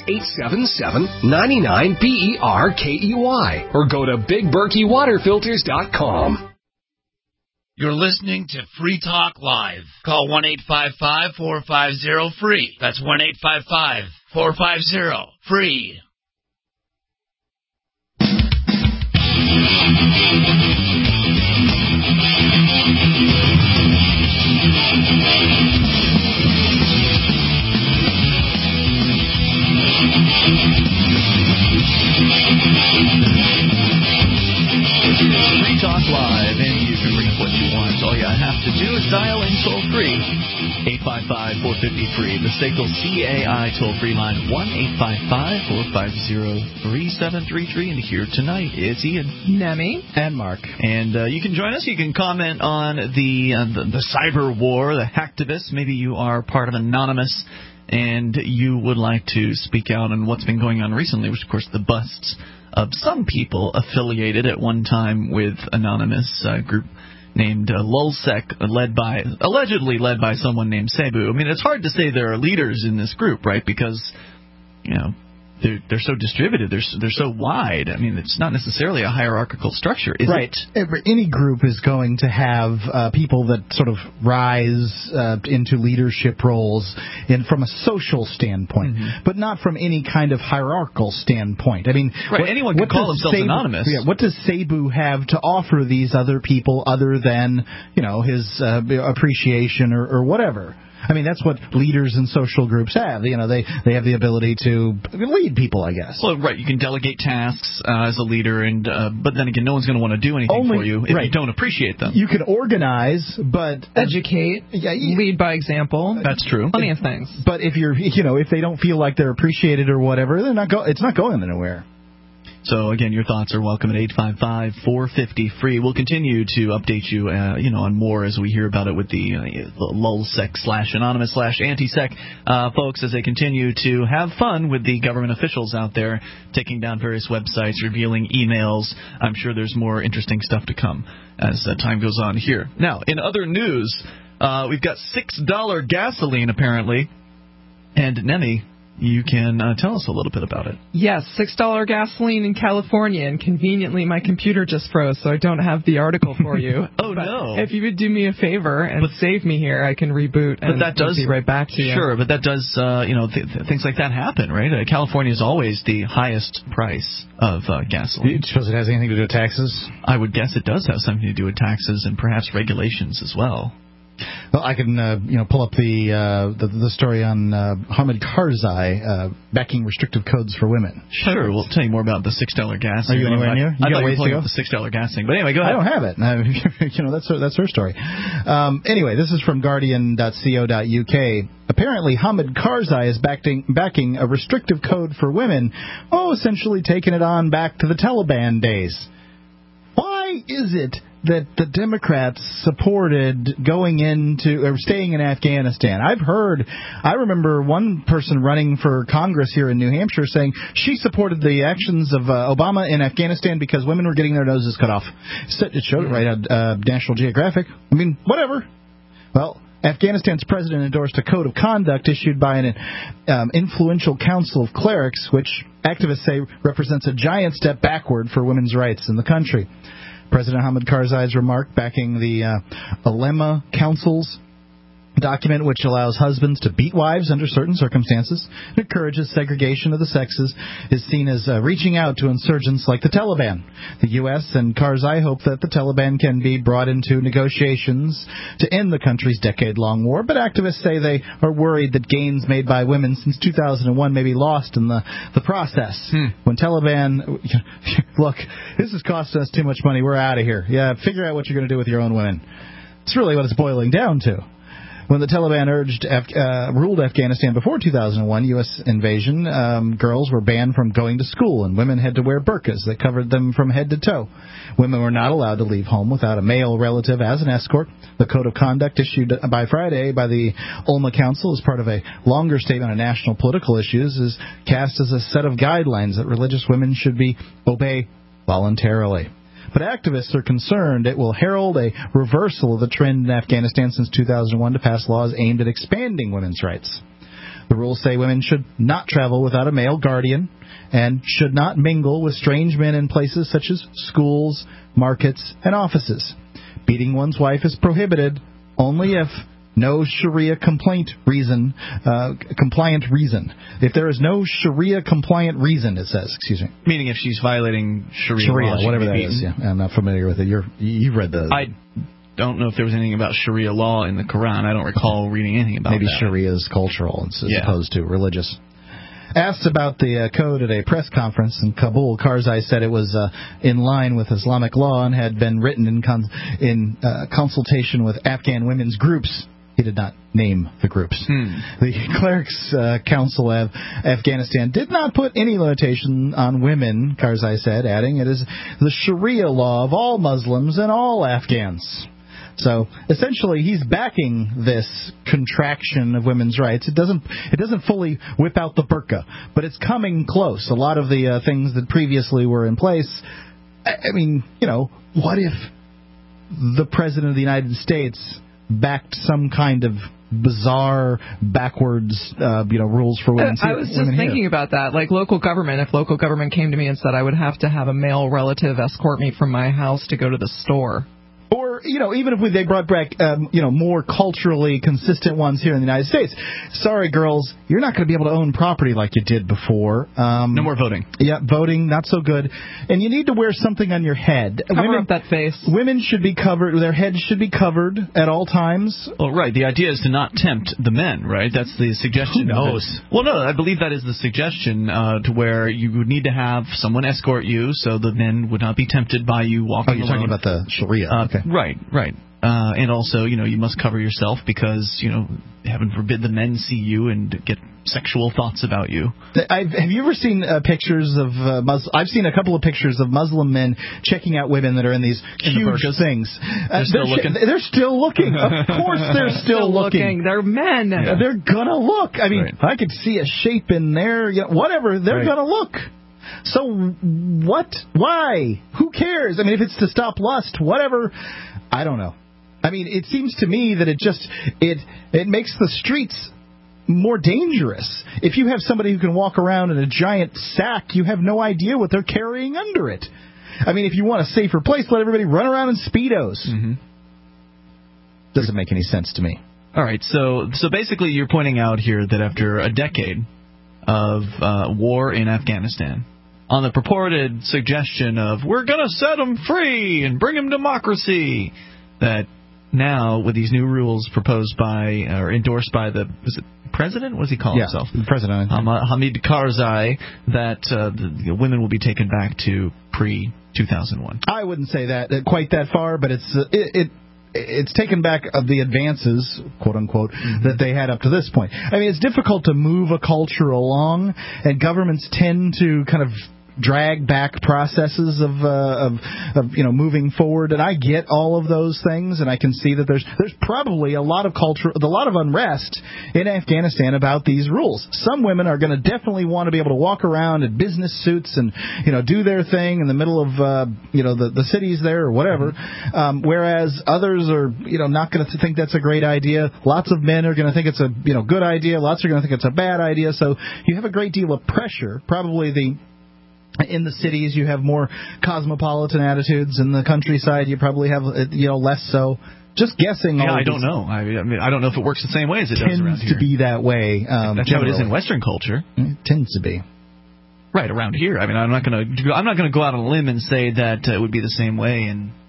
S: 877-99-BERKEY. Or go to BigBerkeyWaterFilters.com.
J: You're listening to Free Talk Live. Call 1-855-450-FREE. That's 1-855-450-FREE.
A: Free Talk Live, and you can bring up what you want. All you have to do is dial in toll-free, 855-450-FREE, the SACL CAI toll-free line, 1-855-450-3733. And here tonight is Ian,
B: Nemi,
C: and Mark.
A: And you can join us. You can comment on the cyber war, the hacktivists. Maybe you are part of Anonymous, and you would like to speak out on what's been going on recently, which, of course, the busts of some people affiliated at one time with Anonymous group named Lulzsec, allegedly led by someone named Cebu. I mean, it's hard to say there are leaders in this group, right? Because, you know, they're so distributed, they're so wide. I mean, it's not necessarily a hierarchical structure, is it?
C: Any group is going to have people that sort of rise into leadership roles from a social standpoint, but not from any kind of hierarchical standpoint. I mean,
A: anyone can call themselves anonymous.
C: Yeah, what does Cebu have to offer these other people other than, you know, his appreciation or whatever? I mean, that's what leaders in social groups have. You know, they have the ability to lead people, I guess.
A: Well, right. You can delegate tasks as a leader, and but then again, no one's going to want to do anything for you if you don't appreciate them.
C: You can organize, but
B: educate, lead by example.
A: That's true.
B: Plenty of things.
C: But if if they don't feel like they're appreciated or whatever, it's not going anywhere.
A: So, again, your thoughts are welcome at 855-450-FREE. We'll continue to update you, on more as we hear about it with the Lulzsec/Anonymous/Antisec folks as they continue to have fun with the government officials out there, taking down various websites, revealing emails. I'm sure there's more interesting stuff to come as time goes on here. Now, in other news, we've got $6 gasoline, apparently, and Nemi, you can tell us a little bit about it.
B: Yes, $6 gasoline in California, and conveniently my computer just froze, so I don't have the article for you.
A: No.
B: If you would do me a favor and save me here, I can reboot and be right back to you.
A: Sure, but that does, things like that happen, right? California is always the highest price of gasoline.
C: Do you suppose it has anything to do with taxes?
A: I would guess it does have something to do with taxes and perhaps regulations as well.
C: Well, I can pull up the story on Hamid Karzai backing restrictive codes for women.
A: Sure, we'll tell you more about the $6 gas.
C: Are you anywhere near?
A: I thought you were pulling up the $6 gas thing, but anyway, go ahead.
C: I don't have it. That's her story. Anyway, this is from Guardian.co.uk. Apparently, Hamid Karzai is backing a restrictive code for women. Essentially taking it on back to the Taliban days. Why is it that the Democrats supported going into or staying in Afghanistan. I remember one person running for Congress here in New Hampshire saying she supported the actions of Obama in Afghanistan because women were getting their noses cut off. It showed it right on National Geographic. I mean, whatever. Well, Afghanistan's president endorsed a code of conduct issued by an influential council of clerics, which activists say represents a giant step backward for women's rights in the country. President Hamid Karzai's remark backing the Ulema Council's document, which allows husbands to beat wives under certain circumstances and encourages segregation of the sexes, is seen as reaching out to insurgents like the Taliban. The U.S. and Karzai hope that the Taliban can be brought into negotiations to end the country's decade-long war, but activists say they are worried that gains made by women since 2001 may be lost in the process. When Taliban, look, this is costing us too much money, we're out of here. Yeah, figure out what you're going to do with your own women. It's really what it's boiling down to. When the Taliban ruled Afghanistan before 2001 U.S. invasion, girls were banned from going to school, and women had to wear burqas that covered them from head to toe. Women were not allowed to leave home without a male relative as an escort. The code of conduct issued by Friday by the Ulema Council as part of a longer statement on national political issues is cast as a set of guidelines that religious women should obey voluntarily. But activists are concerned it will herald a reversal of the trend in Afghanistan since 2001 to pass laws aimed at expanding women's rights. The rules say women should not travel without a male guardian and should not mingle with strange men in places such as schools, markets, and offices. Beating one's wife is prohibited only if no Sharia compliant reason. If there is no Sharia compliant reason, it says,
A: Meaning if she's violating Sharia law,
C: whatever that is. Yeah, I'm not familiar with it. You've read the.
A: I don't know if there was anything about Sharia law in the Quran. I don't recall reading anything about
C: Maybe
A: that.
C: Sharia is cultural as opposed to religious. Asked about the code at a press conference in Kabul, Karzai said it was in line with Islamic law and had been written in consultation with Afghan women's groups. He did not name the groups. The Clerics Council of Afghanistan did not put any limitation on women, Karzai said, adding it is the Sharia law of all Muslims and all Afghans. So essentially, he's backing this contraction of women's rights. It doesn't fully whip out the burqa, but it's coming close. A lot of the things that previously were in place. I mean, what if the President of the United States backed some kind of bizarre backwards rules for women?
B: I was just thinking about that. Like local government, if local government came to me and said I would have to have a male relative escort me from my house to go to the store.
C: Or, even if they brought back, more culturally consistent ones here in the United States. Sorry, girls, you're not going to be able to own property like you did before.
A: No more voting.
C: Yeah, voting, not so good. And you need to wear something on your head.
B: Cover up that face.
C: Women should be covered, their heads should be covered at all times.
A: Well, right. The idea is to not tempt the men, right? That's the suggestion.
C: Who knows?
A: Well, no, I believe that is the suggestion to where you would need to have someone escort you so the men would not be tempted by you walking alone.
C: Oh, you're talking about the Sharia.
A: Okay. Right. And also, you must cover yourself because, heaven forbid the men see you and get sexual thoughts about you.
C: Have you ever seen pictures of I've seen a couple of pictures of Muslim men checking out women that are in these huge things.
A: They're still looking.
C: They're still looking. Of course they're still looking.
B: They're men.
C: Yeah. They're going to look. I mean, I could see a shape in there. Whatever. They're going to look. So what? Why? Who cares? I mean, if it's to stop lust, whatever. I don't know. I mean, it seems to me that it makes the streets more dangerous. If you have somebody who can walk around in a giant sack, you have no idea what they're carrying under it. I mean, if you want a safer place, let everybody run around in Speedos. Doesn't make any sense to me.
A: All right, so basically you're pointing out here that after a decade of war in Afghanistan, on the purported suggestion of we're going to set them free and bring them democracy, that now with these new rules proposed by or endorsed by the president? What does he call himself?
C: President.
A: Hamid Karzai, that the women will be taken back to pre-2001.
C: I wouldn't say that quite that far, but it's taken back of the advances, quote unquote, that they had up to this point. I mean, it's difficult to move a culture along, and governments tend to kind of drag back processes of moving forward. And I get all of those things, and I can see that there's probably a lot of unrest in Afghanistan about these rules. Some women are going to definitely want to be able to walk around in business suits and do their thing in the middle of the cities there or whatever, whereas others are not going to think that's a great idea. Lots of men are going to think it's a good idea. Lots are going to think it's a bad idea. So you have a great deal of pressure. Probably in the cities you have more cosmopolitan attitudes. In the countryside you probably have less so. Just guessing.
A: Yeah, I don't know. I mean, I don't know if it works the same way as it does around here.
C: Tends to be that way.
A: That's how it is in Western culture.
C: It tends to be.
A: Right around here. I mean, I'm not going to go out on a limb and say that it would be the same way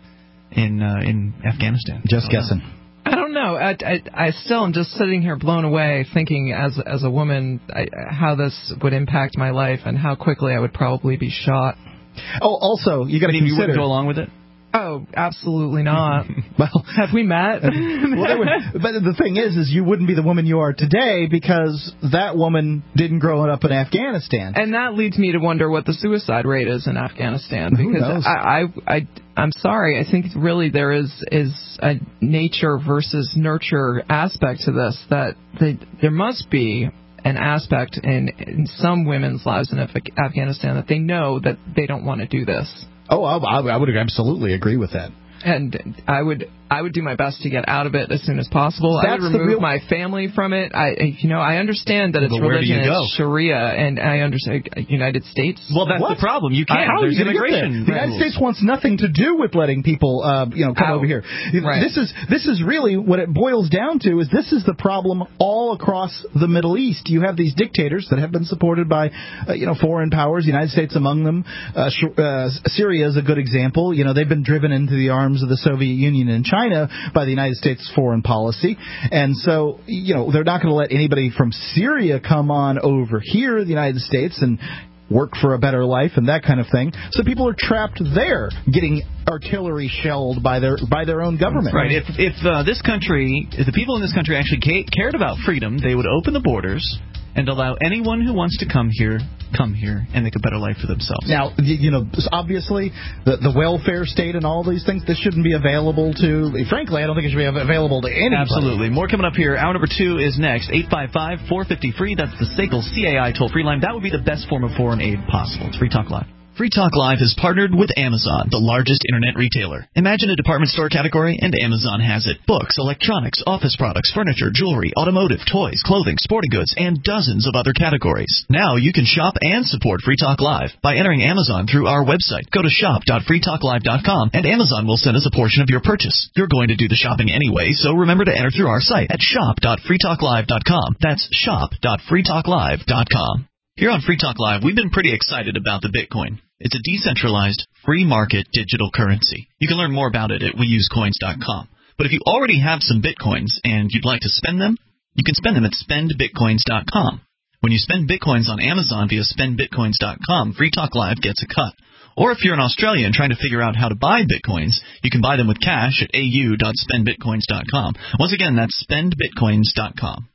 A: in Afghanistan.
C: Just guessing.
B: I don't know. I still am just sitting here blown away, thinking as a woman how this would impact my life and how quickly I would probably be shot.
C: Oh, also you got to consider.
A: You wouldn't go along with it?
B: Oh, absolutely not. Well, have we met?
C: But the thing is you wouldn't be the woman you are today because that woman didn't grow up in Afghanistan.
B: And that leads me to wonder what the suicide rate is in Afghanistan. Because I'm sorry, I think really there is a nature versus nurture aspect to this, that there must be an aspect in some women's lives in Afghanistan that they know that they don't want to do this.
C: Oh, I would absolutely agree with that.
B: And I would do my best to get out of it as soon as possible. I would remove my family from it. I understand that it's religion, it's Sharia, and I understand United States.
A: Well, that's the problem. You can't. There's immigration.
C: The United States wants nothing to do with letting people come over here.
B: Right.
C: This is really what it boils down to. Is this is the problem all across the Middle East? You have these dictators that have been supported by foreign powers, the United States among them. Syria is a good example. They've been driven into the arms of the Soviet Union and China by the United States foreign policy. And so, they're not going to let anybody from Syria come on over here in the United States and work for a better life and that kind of thing. So people are trapped there, getting artillery shelled by their own government.
A: Right. If the people in this country actually cared about freedom, they would open the borders and allow anyone who wants to come here and make a better life for themselves.
C: Now, obviously, the welfare state and all these things, this shouldn't be available to, frankly, I don't think it should be available to anybody.
A: Absolutely. More coming up here. Hour number 2 is next. 855-450-FREE. That's the SACL CAI toll-free line. That would be the best form of foreign aid possible. It's Free Talk Live. Free Talk Live is partnered with Amazon, the largest internet retailer. Imagine a department store category, and Amazon has it. Books, electronics, office products, furniture, jewelry, automotive, toys, clothing, sporting goods, and dozens of other categories. Now you can shop and support Free Talk Live by entering Amazon through our website. Go to shop.freetalklive.com, and Amazon will send us a portion of your purchase. You're going to do the shopping anyway, so remember to enter through our site at shop.freetalklive.com. That's shop.freetalklive.com. Here on Free Talk Live, we've been pretty excited about the Bitcoin. It's a decentralized, free market digital currency. You can learn more about it at weusecoins.com. But if you already have some Bitcoins and you'd like to spend them, you can spend them at spendbitcoins.com. When you spend Bitcoins on Amazon via spendbitcoins.com, Free Talk Live gets a cut. Or if you're an Australian trying to figure out how to buy Bitcoins, you can buy them with cash at au.spendbitcoins.com. Once again, that's spendbitcoins.com.